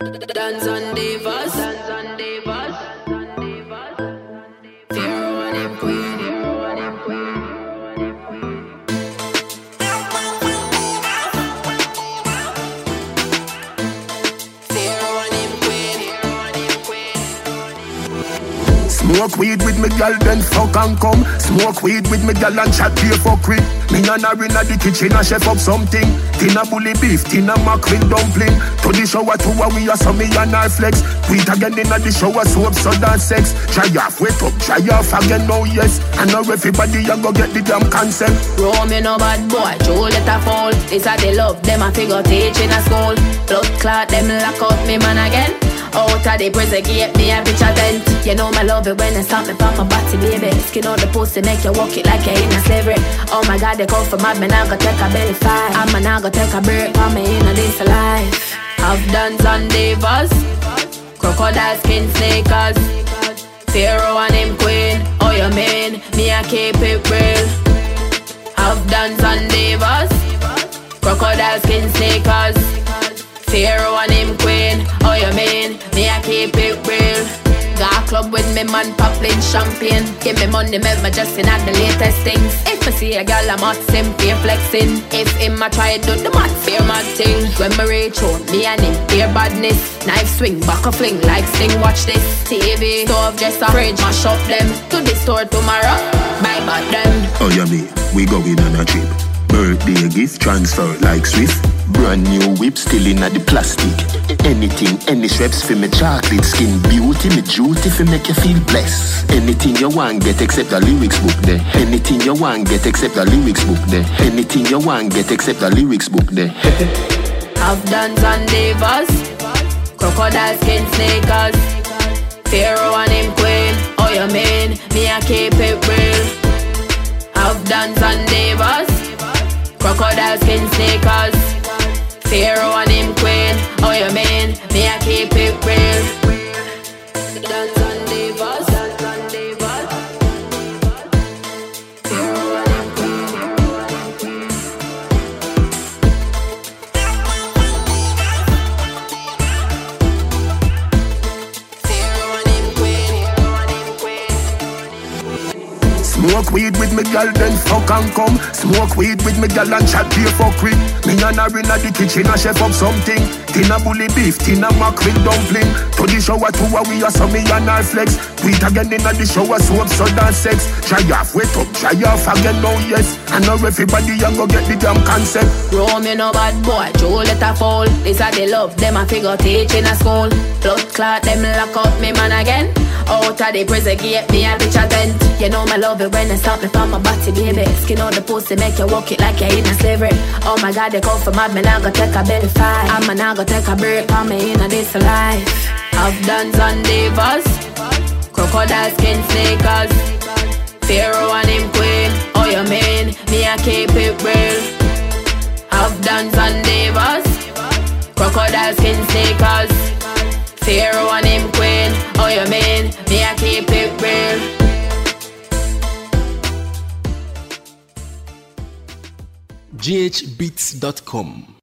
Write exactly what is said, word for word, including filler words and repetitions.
Dance on Divas, dance on Divas, Pharaoh and him queen, Pharaoh and him queen. Smoke weed with me gal, then fuck and come. Smoke weed with me gal and chat pay for quick. Me and her inna the kitchen and chef up something. Tina bully beef, tina mackerel dumpling. To the shower two a we a so me and her flex. Tweet again inna the shower soap, soda and sex. Try off, wait up, try off again, no yes. I know everybody a go get the damn concept. Roll me no bad boy, Joe let her fall. This a they love, them a figure teach in a school. Blood clot, them lock up me man again. Out of the prison gate, me a bitch a tent. You know me love it when they stop me from my body, baby. Skin out the pussy, make you walk it like you're in a slavery. Oh my God, they come from mad, me now go take a belly fight. I'm now go take a break from me in a this life. I've done on Divas, crocodile skin sneakers, Pharaoh and him queen. Oh you mean, me a keep it real. I've done on Divas, crocodile skin sneakers, Pharaoh and him queen. Oh you mean, me I keep it real. Got a club with me man popping champagne. Give me money, make me just in at the latest things. If I see a girl I'm hot, same fear flexing. If him I try to do the mad fear mad thing. When me reach home, me and him fear badness. Knife swing, back a fling like sting. Watch this T V, stove, dresser, fridge, mash up them. To the store tomorrow, buy back them. Oh you mean, we going on a trip. Birthday gift transfer like Swift. Brand new whip still in the plastic. Anything, any straps for me chocolate skin. Beauty, me duty for make you feel blessed. Anything you want get except the lyrics book there. Anything you want get except the lyrics book there. Anything you want get except the lyrics book there. I've done on Divas, crocodile skin sneakers, Pharaoh and him queen. Oh you mean, me I keep it real. I've done on Divas, crocodile skin sneakers, Pharaoh and him queen. Oh you mean, me I keep it real. Dance on Divas, dance on Divas, Pharaoh and him queen, Pharaoh and him queen. Pharaoh and him queen, Pharaoh and him queen. Smoke weed with me gal, then fuck and come. Smoke weed with me gal and chat pay for quick. Me and her inna the kitchen and chef up something. Tina bully beef, tina mackerel dumpling. To the shower two a we a so me and her flex. Tweet again inna the shower soap, soda and sex. Try off, wait up, try off again, no yes. I know everybody a go get the damn concept. Roll me no bad boy, Joe let her fall. This a they love, them a figure teach in a school. Blood clot, them lock up me man again. Out of the prison gate, me a bitch a tent. You know me love it when they stop me from my body, baby. Skin out the pussy, make you walk it like you're in a slavery. Oh my God, they come from mad, me now go take a belly fight. I'm now go take a break from me in a this life. I've done on Divas, crocodile skin sneakers, Pharaoh and him queen. Oh you mean, me I keep it real. I've done on Divas, crocodile skin sneakers, Pharaoh and him queen. Oh you mean, me I keep it real. g h beats dot com